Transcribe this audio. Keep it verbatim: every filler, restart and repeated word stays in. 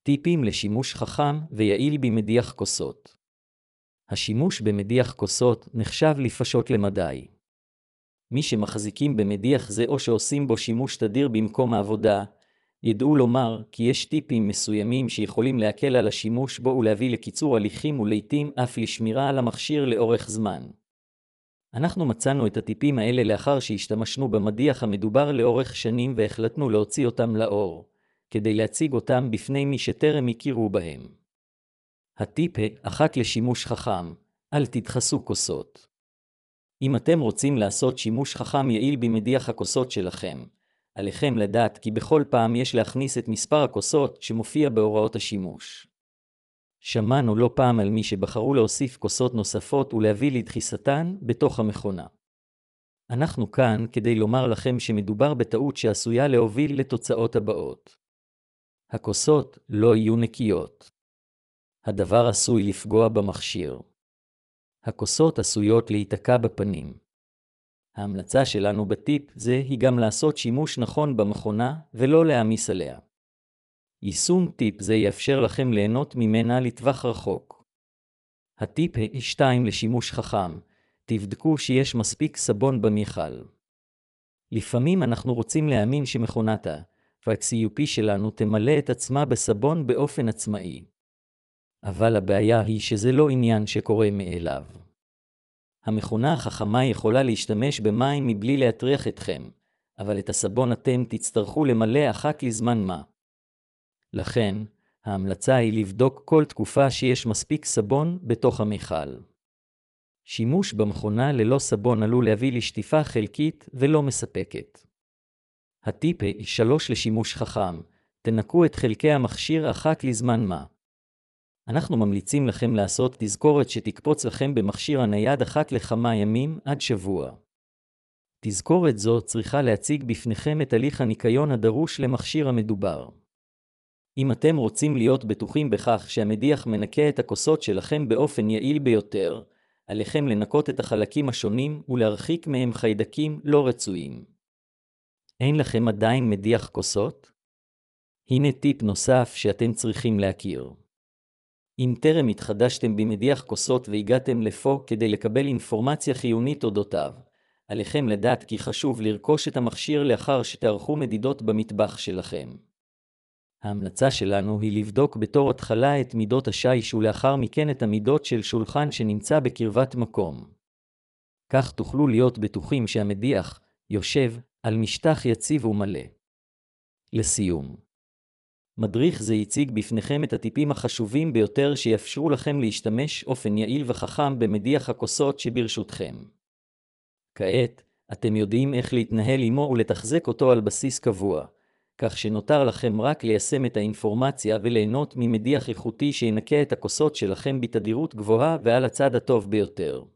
טיפים לשימוש חכם ויעיל במדיח כוסות. השימוש במדיח כוסות נחשב לפשוט למדי. מי שמחזיקים במדיח זה או שעושים בו שימוש תדיר במקום העבודה, ידעו לומר כי יש טיפים מסוימים שיכולים להקל על השימוש בו ולהביא לקיצור הליכים ולעיתים אף לשמירה על המכשיר לאורך זמן. אנחנו מצאנו את הטיפים האלה לאחר שהשתמשנו במדיח המדובר לאורך שנים והחלטנו להוציא אותם לאור, כדי להציג אותם בפני מי שטרם הכירו בהם. הטיפ אחת לשימוש חכם, אל תדחסו כוסות. אם אתם רוצים לעשות שימוש חכם יעיל במדיח הכוסות שלכם, עליכם לדעת כי בכל פעם יש להכניס את מספר הכוסות שמופיע בהוראות השימוש. שמענו לא פעם על מי שבחרו להוסיף כוסות נוספות ולהביא לדחיסתן בתוך המכונה. אנחנו כאן כדי לומר לכם שמדובר בטעות שעשויה להוביל לתוצאות הבאות. הכוסות לא יהיו נקיות. הדבר עשוי לפגוע במכשיר. הכוסות עשויות להיתקע בפנים. ההמלצה שלנו בטיפ זה היא גם לעשות שימוש נכון במכונה ולא להעמיס עליה. יישום טיפ זה יאפשר לכם ליהנות ממנה לטווח רחוק. הטיפ שתיים לשימוש חכם, תבדקו שיש מספיק סבון במיכל. לפעמים אנחנו רוצים להאמין שמכונת ה-Vax U P שלנו תמלא את עצמה בסבון באופן עצמאי. אבל הבעיה היא שזה לא עניין שקורה מאליו. המכונה החכמה יכולה להשתמש במים מבלי להטריח אתכם, אבל את הסבון אתם תצטרכו למלא אחת לזמן מה. לכן, ההמלצה היא לבדוק כל תקופה שיש מספיק סבון בתוך המיכל. שימוש במכונה ללא סבון עלול להביא לשטיפה חלקית ולא מספקת. הטיפ שלוש לשימוש חכם, תנקו את חלקי המכשיר אחת לזמן מה. אנחנו ממליצים לכם לעשות תזכורת שתקפוץ לכם במכשיר הנייד אחת לכמה ימים עד שבוע. תזכורת זו צריכה להציג בפניכם את הליך הניקיון הדרוש למכשיר המדובר. אם אתם רוצים להיות בטוחים בכך שהמדיח מנקה את הכוסות שלכם באופן יעיל ביותר, עליכם לנקות את החלקים השונים ולהרחיק מהם חיידקים לא רצויים. אין לכם עדיין מדיח כוסות? הנה טיפ נוסף שאתם צריכים להכיר. אם טרם התחדשתם במדיח כוסות והגעתם לפה כדי לקבל אינפורמציה חיונית אודותיו, עליכם לדעת כי חשוב לרכוש את המכשיר לאחר שתערכו מדידות במטבח שלכם. ההמלצה שלנו היא לבדוק בתור התחלה את מידות השיש ולאחר מכן את המידות של שולחן שנמצא בקרבת מקום. כך תוכלו להיות בטוחים שהמדיח יושב על משטח יציב ומלא. לסיום, מדריך זה יציג בפניכם את הטיפים החשובים ביותר שיאפשרו לכם להשתמש אופן יעיל וחכם במדיח הכוסות שברשותכם. כעת, אתם יודעים איך להתנהל עמו ולתחזק אותו על בסיס קבוע, כך שנותר לכם רק ליישם את האינפורמציה וליהנות ממדיח איכותי שינקה את הכוסות שלכם בתדירות גבוהה ועל הצד הטוב ביותר.